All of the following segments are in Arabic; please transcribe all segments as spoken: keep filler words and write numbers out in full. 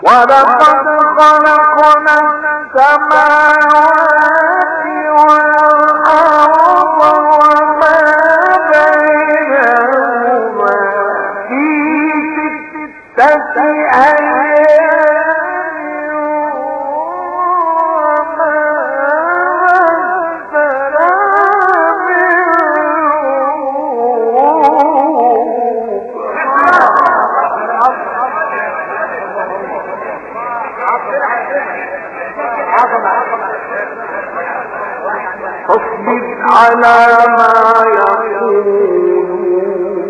ولقد خلقنا السماوات والأرض وما بينهما في ستة أيام وما مسنا من فاصبر على ما يقولون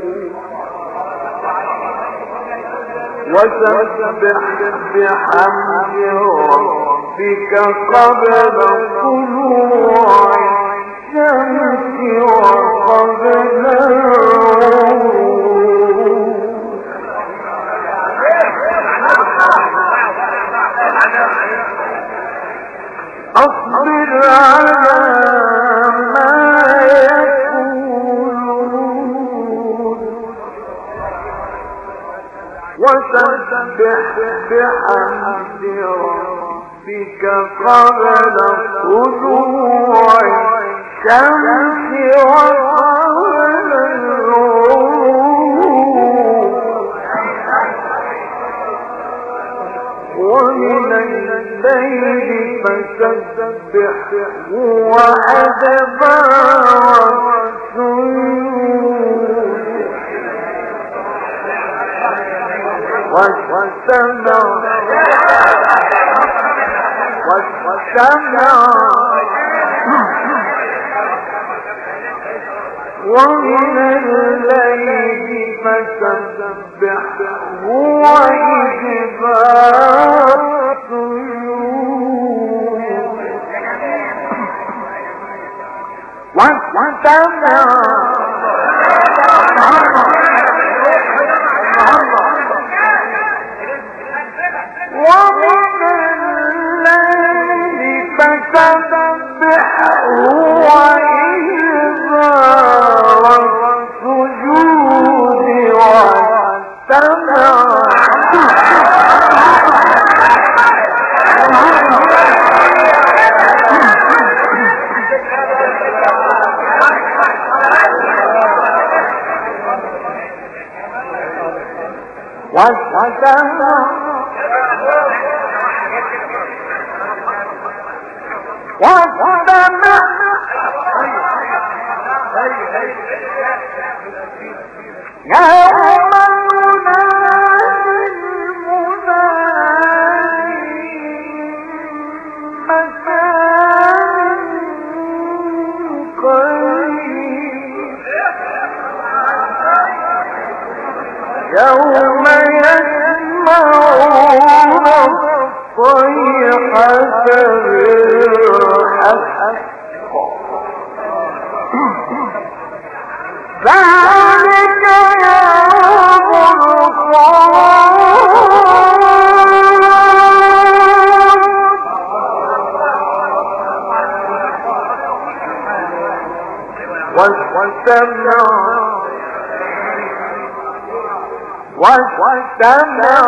وسبح بحمد ربك قبل طلوع الشمس وقبل الغروب اصبر على ما يقولون وسبح بحمد ربك قبل طلوع الشمس وقبل الغروب ومن الليل فسبحه وأدبار السجود والسمع والسمع ومن الليل فسبحه وأدبار السجود والسمع ومن الليل فسبحه وإدبار السجود والسمع والسمع والسمع يوم ينادي المنادي مكان قريب يوم يسمعون الصيحة بالحق ذلك يوم الخروج والسمع والسمع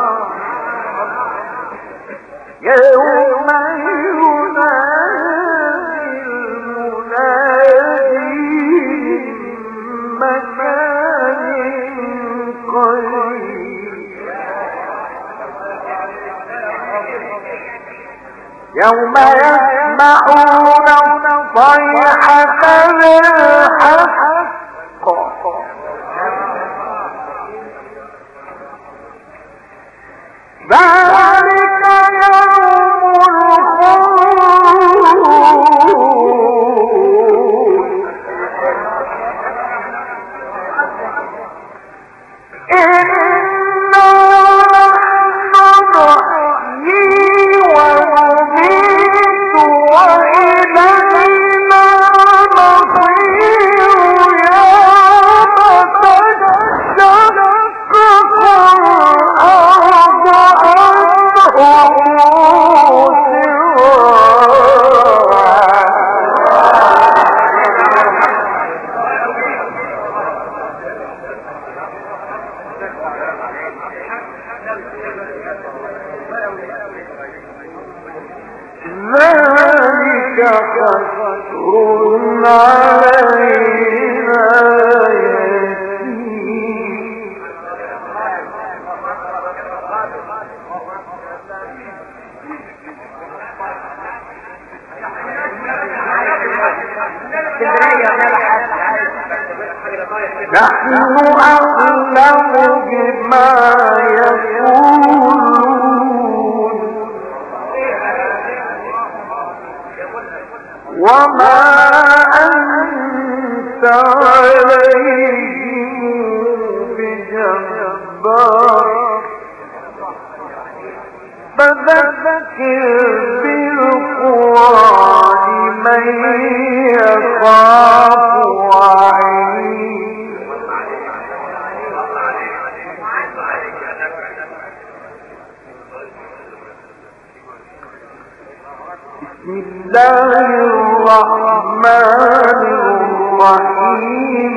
يوم ينادي المنادي مكان قريب يوم يسمعون صيحة بالحق ذلك يوم الخروج إنا نحن نحيي ونميت وإلينا المصير يوم تشقق الأرض عنهم حسر علينا نحن أعلم بما يقولون وما أنت عليهم بجبار فذكر بالقرآن من يخاف وعيد بسم الله الرحمن الرحيم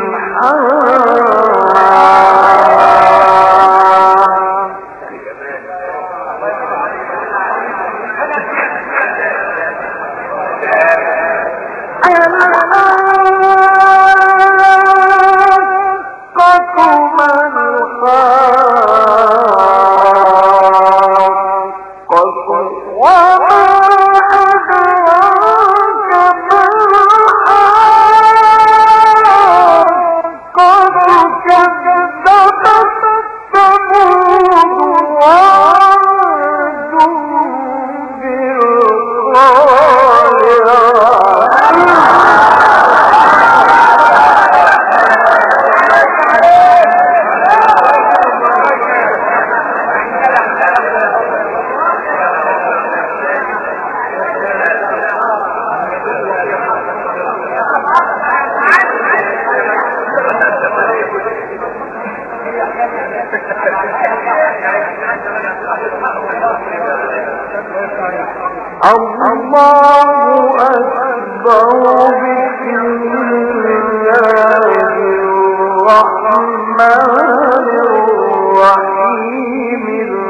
الله أكبر بسم الله الرحمن الرحيم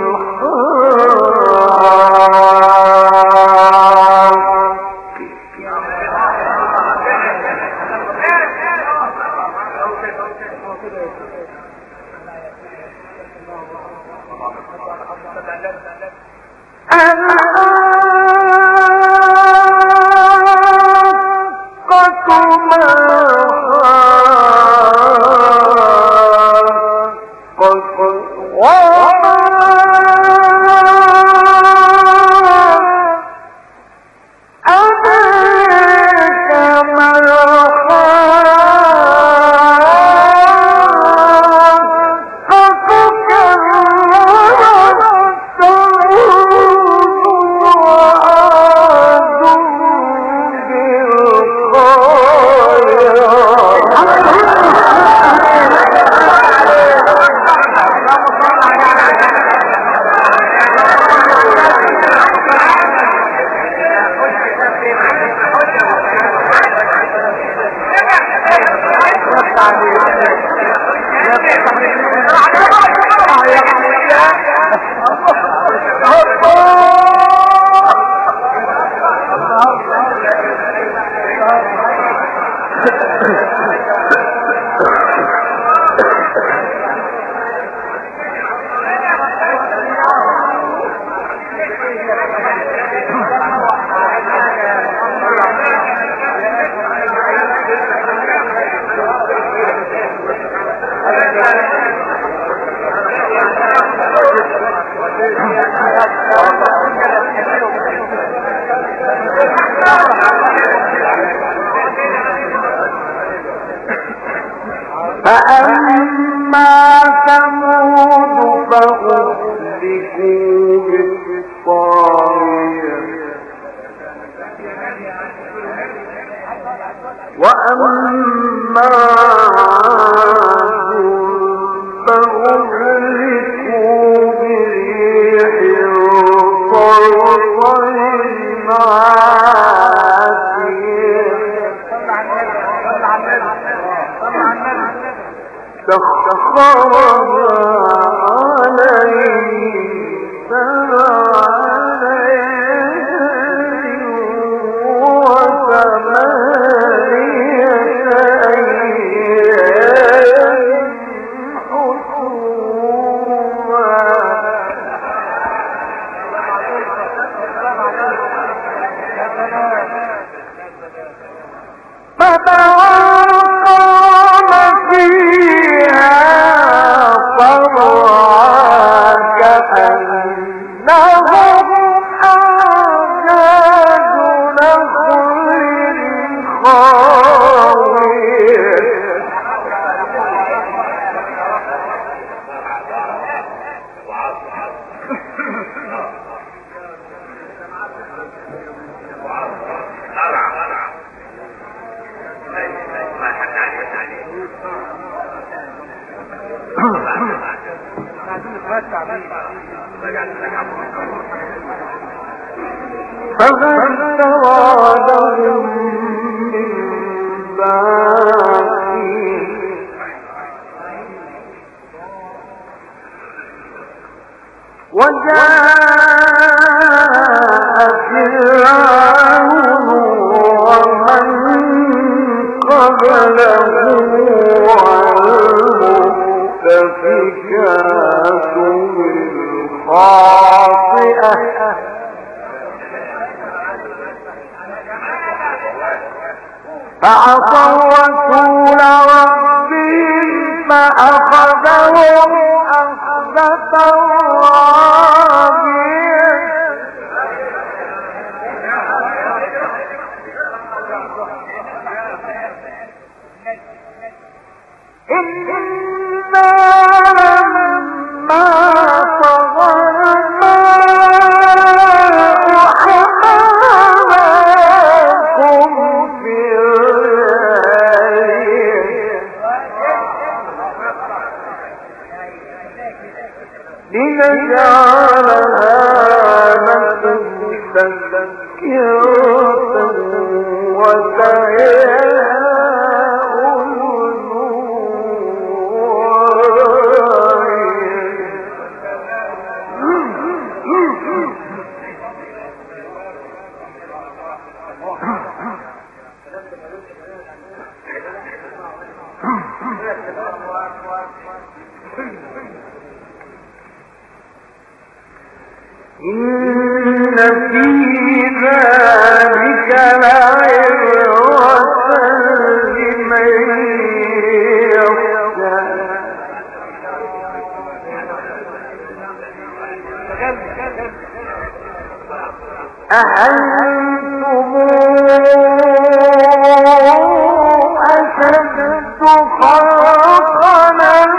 فأما ثمود فأهلكوا بالطاغية وأما عاد فأهلكوا بريح صرصر سخرها عليهم سبع ليال فهل ترادهم من باقي وجاء فرعون ومن قبله والمؤتفكات بالخاطئة فعصوا رسول ربهم فأخذهم أخذة رابية إنا لما طغى الماء حملناكم في لنجعلها لكم تذكرة وتعيها أذن إن في ذلك لعبرة لمن يخشى أأنتم أشد خلقا من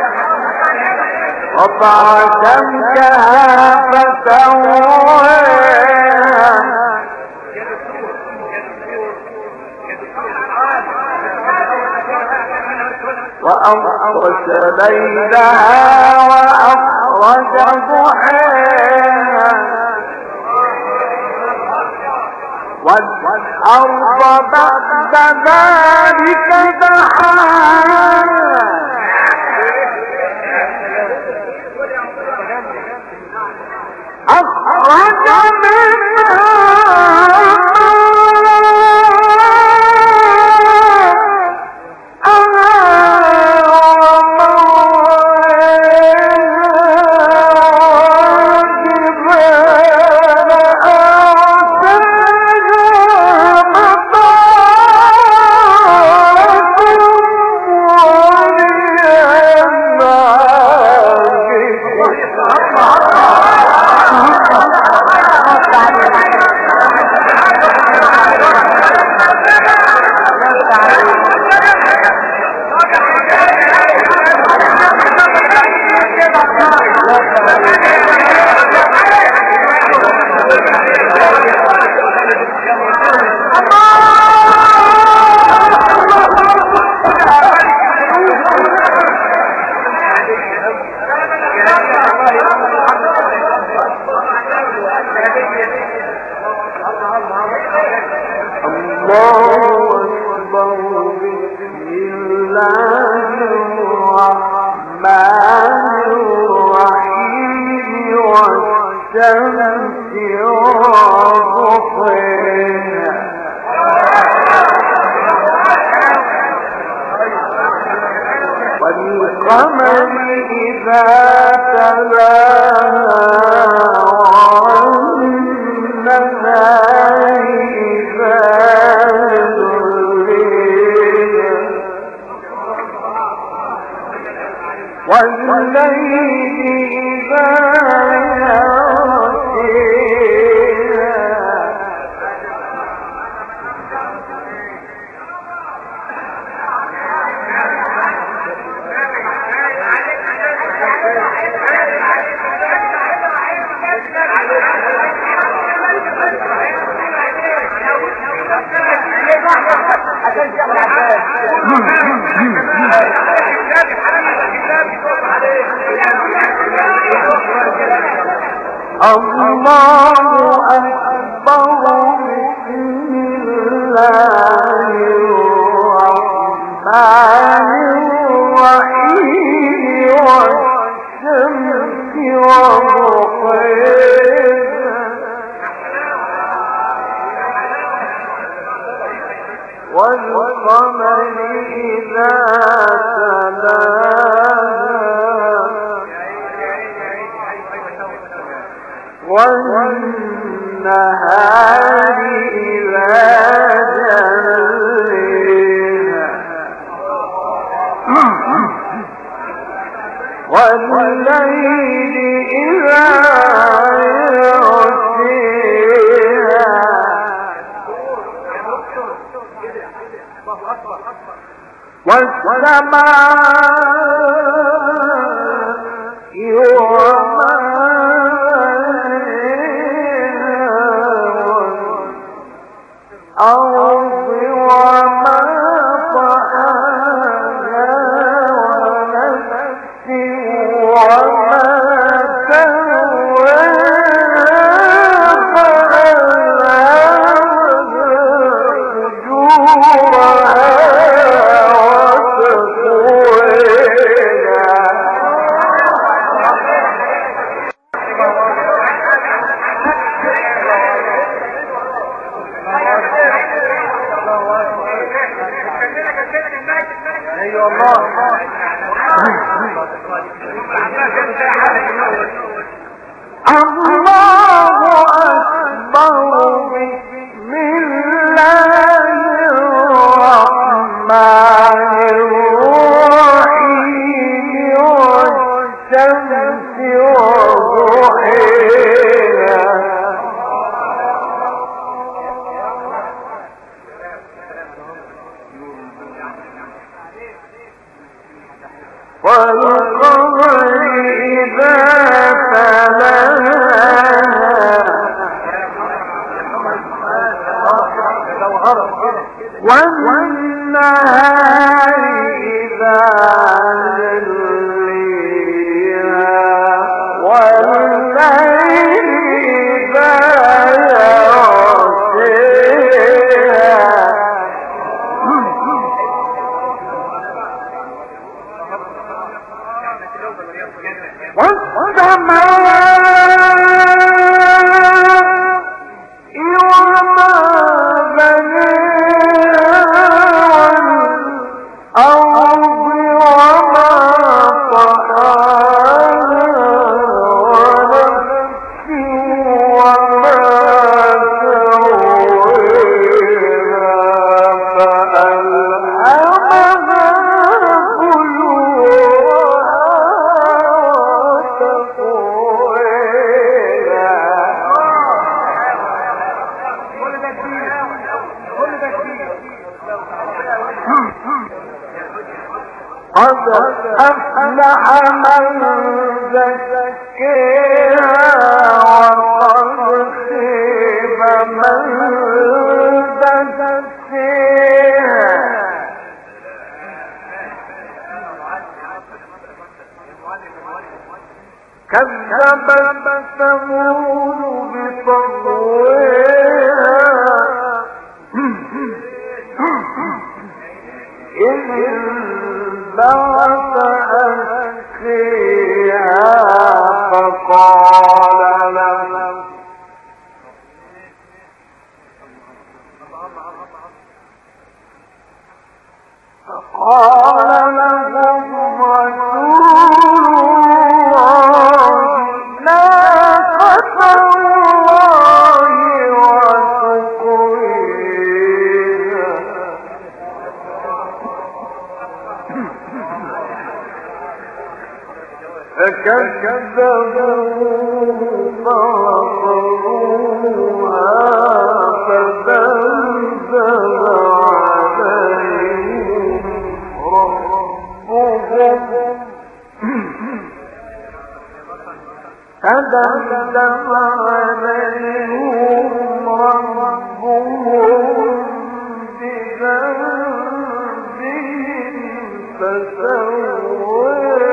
قطع سمكها فتوى وأغطش ليلها وأخرج ضحاها والأرض بعد ذلك دحاها أخرج منها والقمر إذا تلاها والنهار إذا جليها والليل إذا يغشيها الله أكبر بسم الله الرحمن الرحيم والشمس وضحيها والقمر إذا تلاها والنهار إذا جليها والليل إذا يغشيها والسماء وما الأرض وما طحاها ونفس وما سواها فجورها وتقواها ايوه الله الله اكبر بسم الله الرحمن الرحيم والشمس وضحيها والقمر إذا تلاها والنهار كذبت ثمود بطغواها إذ انبعث أشقيها فقال لهم فقال لهم فكذبوا فعقروها فدمدم عليهم ربهم فدمدم عليهم ربهم بذنبهم فسواها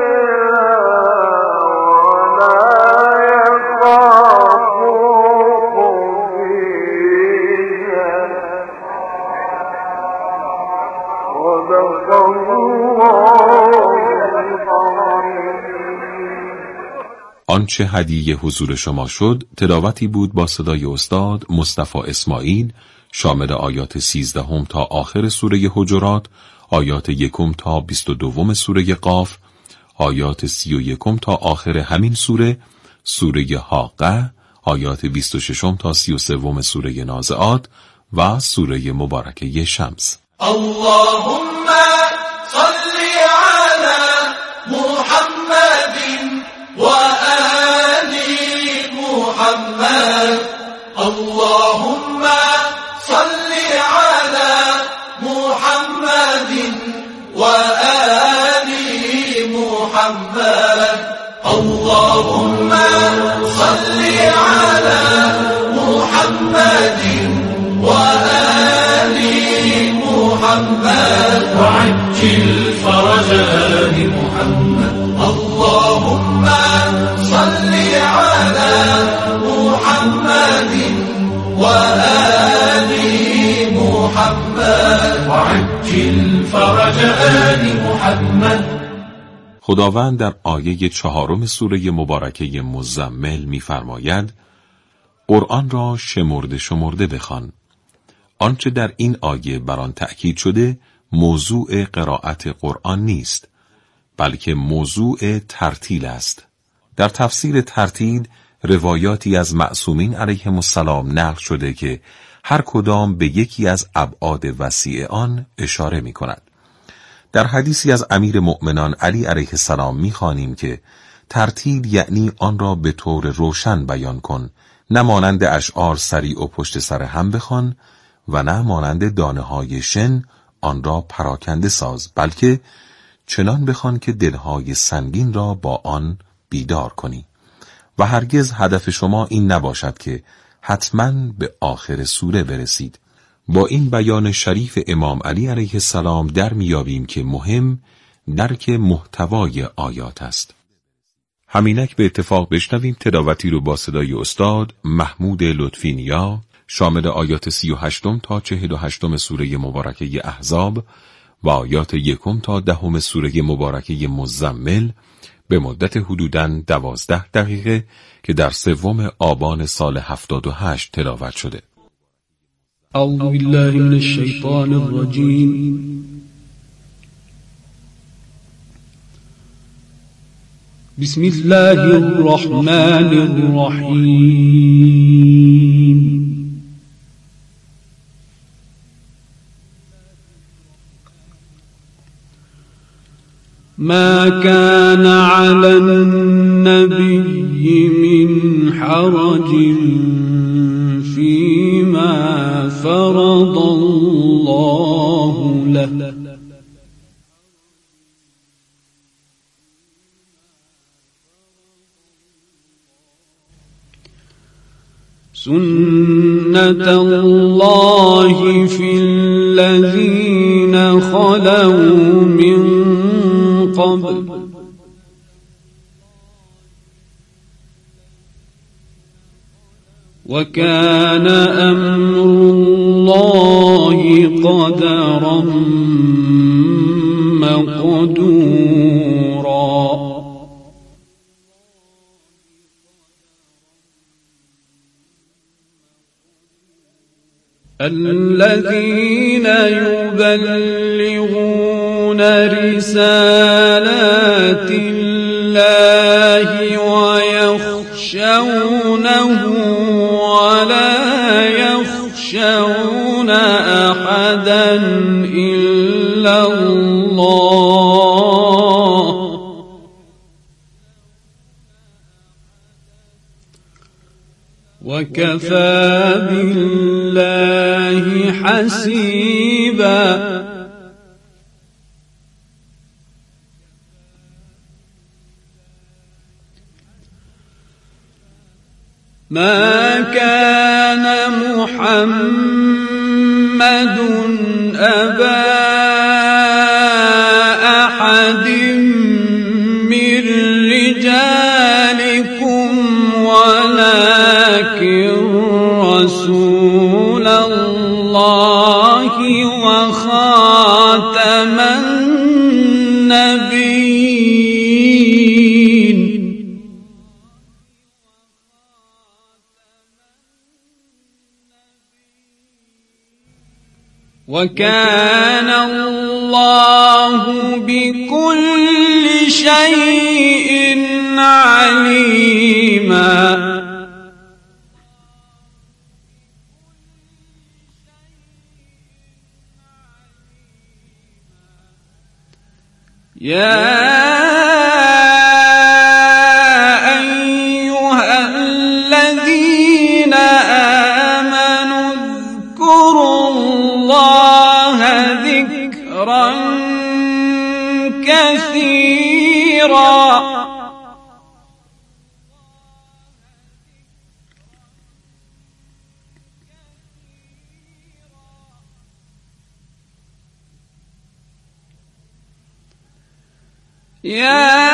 آنچه هدیه حضور شما شد تلاوتی بود با صدای استاد مصطفی اسماعیل، شامل آیات سیزدهم تا آخر سوره حجرات، آیات یکم تا بیست و دوم سوره قاف، آیات سی و یکم تا آخر همین سوره، سوره حاقه، آیات بیست و ششم تا سی و سوم سوره نازعات و سوره مبارکه شمس. اللهم صل على محمد و آل محمد. اللهم صل على محمد و آل محمد. اللهم صل على محمد و آل محمد وعجل فرج آل محمد. اللهم صل على محمد و آل محمد وعجل فرج آل محمد. خداوند در آیه چهارم سوره مبارکه مزمل می‌فرماید: قرآن را شمرده شمرده بخوان. آنچه در این آیه بر آن تأکید شده موضوع قرائت قرآن نیست، بلکه موضوع ترتیل است. در تفسیر ترتیل روایاتی از معصومین علیهم السلام نقل شده که هر کدام به یکی از ابعاد وسیع آن اشاره می کند. در حدیثی از امیر مؤمنان علی علیه السلام می خوانیم که ترتیل یعنی آن را به طور روشن بیان کن، نه مانند اشعار سریع و پشت سر هم بخوان و نه مانند دانه های شن آن را پراکنده ساز، بلکه چنان بخوان که دلهای سنگین را با آن بیدار کنی و هرگز هدف شما این نباشد که حتماً به آخر سوره برسید، با این بیان شریف امام علی علیه السلام در میابیم که مهم درک محتوای آیات است. همینک به اتفاق بشنویم تلاوتی رو با صدای استاد محمود لطفی نیا شامل آیات سی و هشتم تا چهل و هشتم سوره مبارکه احزاب و آیات یکم تا دهم سوره مبارکه مزمل به مدت حدوداً دوازده دقیقه که در سوم آبان سال هفتاد و هشت تلاوت شده. اعوذ بالله من الشیطان الرجیم. بسم الله الرحمن الرحیم. ما كان على النبي من حرج فيما فرض الله له سنة الله في الذين خلوا من قبل وكان أمر الله قدرا مقدورا. الذين يبلغون رسالات الله ويخشونه ولا يخشون أحدا إلا الله وكفى بالله حسيبا. ما كان محمد أبا أحد من رجالكم ولكن رسول الله وخاتم النبيين وكان الله بكل شيء عليما. يا أيها الذين آمنوا اذكروا الله ذكرا كثيرا يا